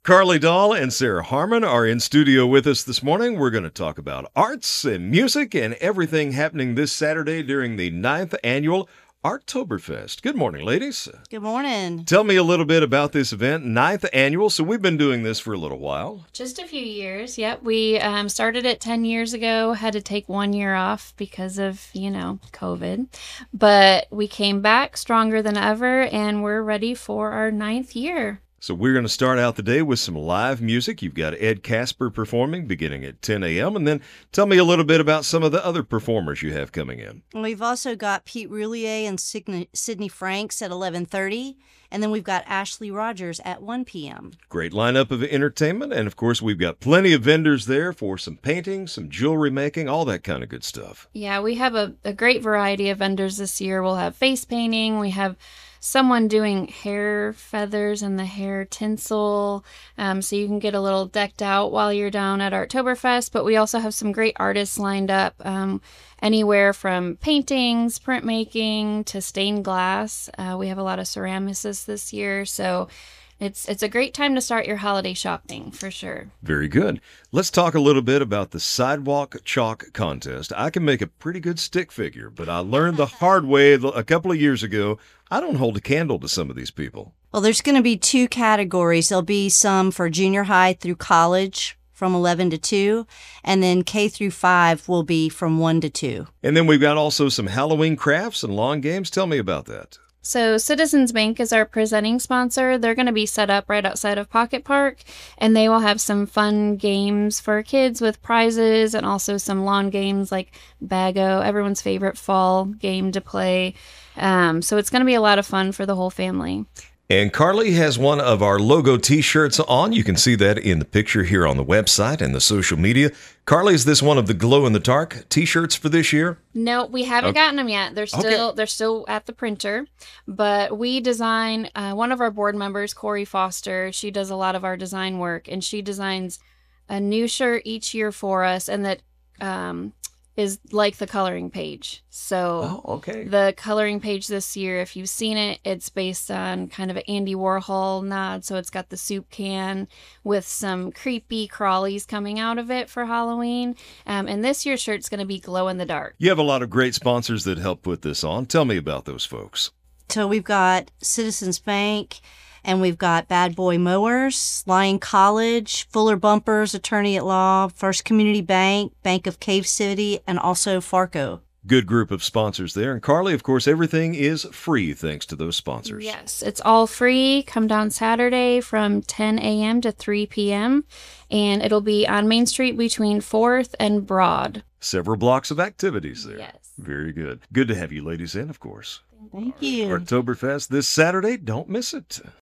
Carly Dahl and Sarah Harmon are in studio with us this morning. We're going to talk about arts and music and everything happening this Saturday during the 9th annual Arttoberfest. Good morning, ladies. Good morning. Tell me a little bit about this event, 9th annual. So we've been doing this for a little while. Just a few years. Yep. We started it 10 years ago, had to take 1 year off because of, COVID. But we came back stronger than ever, and we're ready for our 9th year. So we're going to start out the day with some live music. You've got Ed Casper performing beginning at 10 a.m. And then tell me a little bit about some of the other performers you have coming in. We've also got Pete Roulier and Sydney Franks at 11:30. And then we've got Ashley Rogers at 1 p.m. Great lineup of entertainment. And, of course, we've got plenty of vendors there for some painting, some jewelry making, all that kind of good stuff. Yeah, we have a great variety of vendors this year. We'll have face painting. We have someone doing hair feathers and the hair tinsel, so you can get a little decked out while you're down at Arttoberfest. But we also have some great artists lined up, anywhere from paintings, printmaking, to stained glass. We have a lot of ceramicists this year, so it's a great time to start your holiday shopping, for sure. Very good. Let's talk a little bit about the Sidewalk Chalk Contest. I can make a pretty good stick figure, but I learned the hard way a couple of years ago. I don't hold a candle to some of these people. Well, there's going to be two categories. There'll be some for junior high through college from 11 to 2, and then K through 5 will be from 1 to 2. And then we've got also some Halloween crafts and lawn games. Tell me about that. So Citizens Bank is our presenting sponsor. They're going to be set up right outside of Pocket Park, and they will have some fun games for kids with prizes and also some lawn games like Bago, everyone's favorite fall game to play. So it's going to be a lot of fun for the whole family. And Carly has one of our logo t-shirts on. You can see that in the picture here on the website and the social media. Carly, is this one of the glow-in-the-dark t-shirts for this year? No, we haven't gotten them yet. They're still at the printer. But we design, one of our board members, Corey Foster, she does a lot of our design work, and she designs a new shirt each year for us, and that is like the coloring page. So the coloring page this year, if you've seen it, it's based on kind of an Andy Warhol nod. So it's got the soup can with some creepy crawlies coming out of it for Halloween. And this year's shirt's going to be glow in the dark. You have a lot of great sponsors that help put this on. Tell me about those folks. So we've got Citizens Bank, and we've got Bad Boy Mowers, Lyon College, Fuller Bumpers, Attorney at Law, First Community Bank, Bank of Cave City, and also Farco. Good group of sponsors there. And Carly, of course, everything is free thanks to those sponsors. Yes, it's all free. Come down Saturday from 10 a.m. to 3 p.m. And it'll be on Main Street between 4th and Broad. Several blocks of activities there. Yes. Very good. Good to have you ladies in, of course. Thank you. Arttoberfest this Saturday. Don't miss it.